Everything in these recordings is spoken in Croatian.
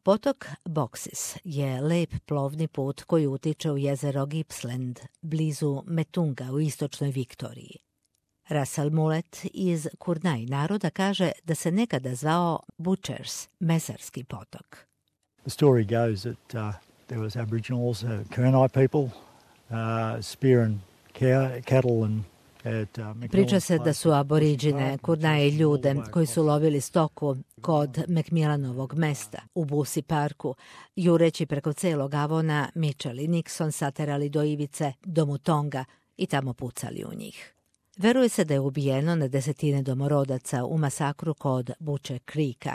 Potok Boxes je lep plovni put koji utiče u jezero Gippsland, blizu Metunga u istočnoj Viktoriji. Russell Mullet iz Kurnai naroda kaže da se nekada zvao Butchers, mesarski potok. The story goes that there was Aboriginals, Kurnai people, spearing cattle and Priča se da su aboriđine Kurnaje ljude koji su lovili stoku kod Macmillanovog mesta u Busi parku, jureći preko celog Avona, Mitchell i Nixon saterali do ivice, do Mutonga i tamo pucali u njih. Veruje se da je ubijeno na desetine domorodaca u masakru kod Butcher Creeka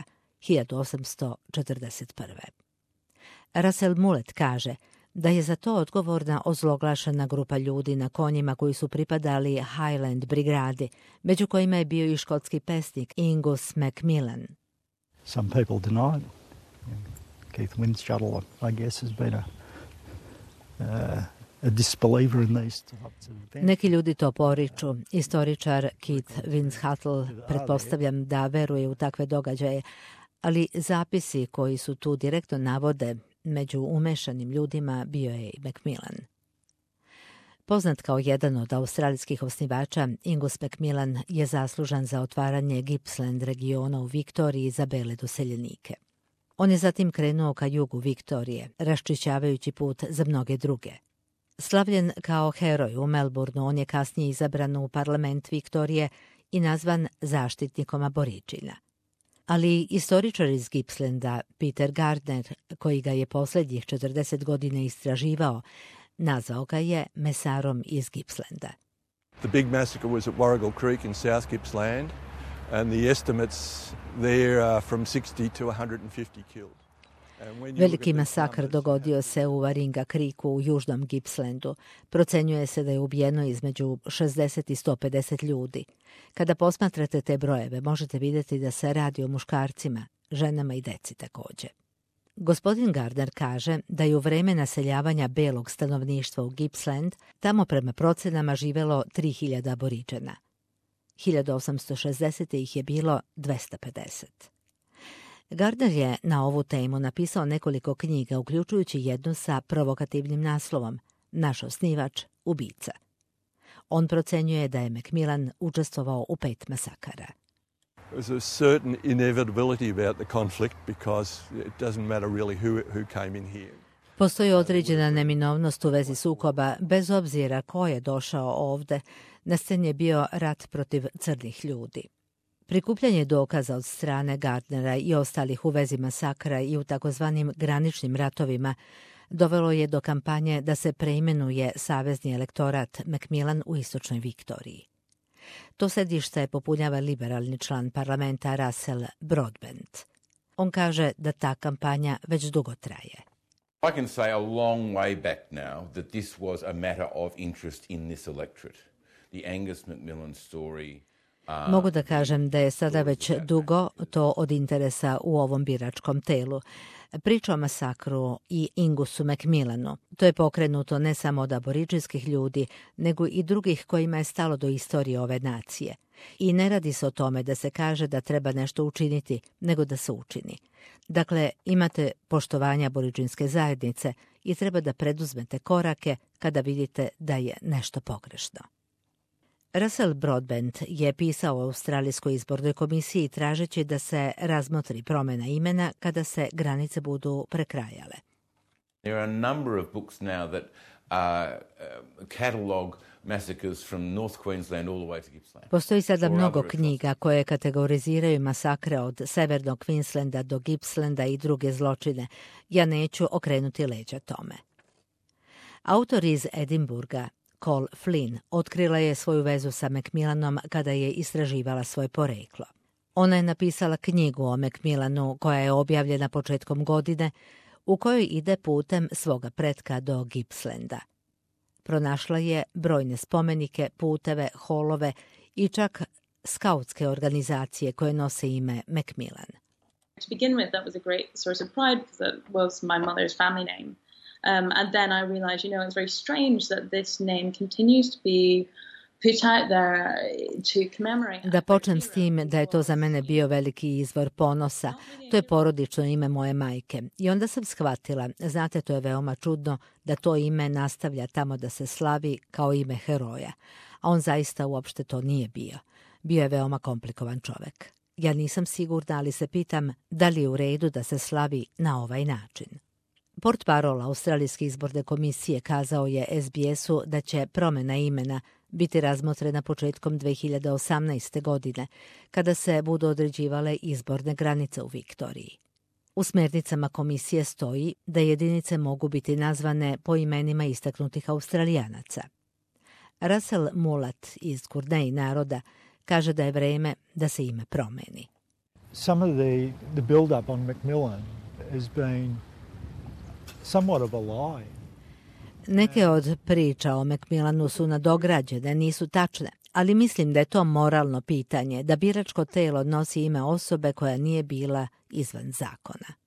1841. Russell Mullet kaže da je za to odgovorna ozloglašena grupa ljudi na konjima koji su pripadali Highland brigadi, među kojima je bio i škotski pesnik Angus Macmillan. Some people deny it. Keith Windschuttle, I guess, has been a disbeliever in these types of events. Neki ljudi to poriču. Istoričar Keith Windschuttle pretpostavljam da veruje u takve događaje, ali zapisi koji su tu direktno navode među umešanim ljudima bio je i Macmillan. Poznat kao jedan od australijskih osnivača, Angus Macmillan je zaslužan za otvaranje Gippsland regiona u Viktoriji za bele doseljenike. On je zatim krenuo ka jugu Viktorije, raščišćavajući put za mnoge druge. Slavljen kao heroj u Melbourneu, on je kasnije izabran u parlament Viktorije i nazvan zaštitnikom aboriđina. Ali istoričar iz Gippslanda, Peter Gardner, koji ga je posljednjih 40 godina istraživao, nazvao ga je mesarom iz Gippslanda. The big massacre was at Warrigal Creek in South Gippsland, and the estimates there are from 60 to 150 killed. Veliki masakr dogodio se u Warringa Creeku u južnom Gippslandu. Procenjuje se da je ubijeno između 60 i 150 ljudi. Kada posmatrate te brojeve, možete vidjeti da se radi o muškarcima, ženama i deci također. Gospodin Gardner kaže da je u vreme naseljavanja belog stanovništva u Gippsland tamo prema procenama živelo 3000 aboriđena. 1860. ih je bilo 250. Gardner je na ovu temu napisao nekoliko knjiga, uključujući jednu sa provokativnim naslovom Naš osnivač, ubica. On procenjuje da je Macmillan učestvovao u 5 masakara. There's a certain inevitability about the conflict because it doesn't matter really who came in here. Postoji određena neminovnost u vezi sukoba, bez obzira ko je došao ovde. Na sceni je bio rat protiv crnih ljudi. Prikupljanje dokaza od strane Gardnera i ostalih u vezi masakra i u takozvanim graničnim ratovima dovelo je do kampanje da se preimenuje savezni elektorat Macmillan u istočnoj Viktoriji. To sedište popunjava liberalni član parlamenta Russell Broadbent. On kaže da ta kampanja već dugo traje. I can say a long way back now that this was a matter of interest in this electorate. The Angus Macmillan story. Mogu da kažem da je sada već dugo to od interesa u ovom biračkom telu. Priča o masakru i Angusu Macmillanu. To je pokrenuto ne samo od aboriđinskih ljudi, nego i drugih kojima je stalo do istorije ove nacije. I ne radi se o tome da se kaže da treba nešto učiniti, nego da se učini. Dakle, imate poštovanje aboriđinske zajednice i treba da preduzmete korake kada vidite da je nešto pogrešno. Russell Broadbent je pisao u Australijskoj izbornoj komisiji tražeći da se razmotri promjena imena kada se granice budu prekrajale. There are a number of books now that catalog massacres from North Queensland all the way to Gippsland. Postoji sada mnogo knjiga koje kategoriziraju masakre od severnog Queenslanda do Gippslanda i druge zločine. Ja neću okrenuti leđa tome. Autor iz Edinburga, Cole Flynn, otkrila je svoju vezu sa Macmillanom kada je istraživala svoje poreklo. Ona je napisala knjigu o Macmillanu koja je objavljena početkom godine, u kojoj ide putem svoga pretka do Gippslanda. Pronašla je brojne spomenike, puteve, holove i čak skautske organizacije koje nose ime Macmillan. To begin with, that was a great source of pride because that was my mother's family name. And then I realized, it's very strange that this name continues to be Da počnem s tim da je to za mene bio veliki izvor ponosa. To je porodično ime moje majke. I onda sam shvatila, znate, to je veoma čudno da to ime nastavlja tamo da se slavi kao ime heroja. A on zaista uopšte to nije bio. Bio je veoma komplikovan čovek. Ja nisam sigurna, ali se pitam da li je u redu da se slavi na ovaj način. Portparol Australijske izborne komisije kazao je SBS-u da će promena imena biti razmotrena početkom 2018. godine, kada se budu određivale izborne granice u Viktoriji. U smernicama komisije stoji da jedinice mogu biti nazvane po imenima istaknutih Australijanaca. Russell Mulat iz Kurnei naroda kaže da je vreme da se ime promeni. Some of the build-up on Macmillan has been somewhat of a lie. Neke od priča o Macmillanu su nadograđene, nisu tačne, ali mislim da je to moralno pitanje, da biračko telo nosi ime osobe koja nije bila izvan zakona.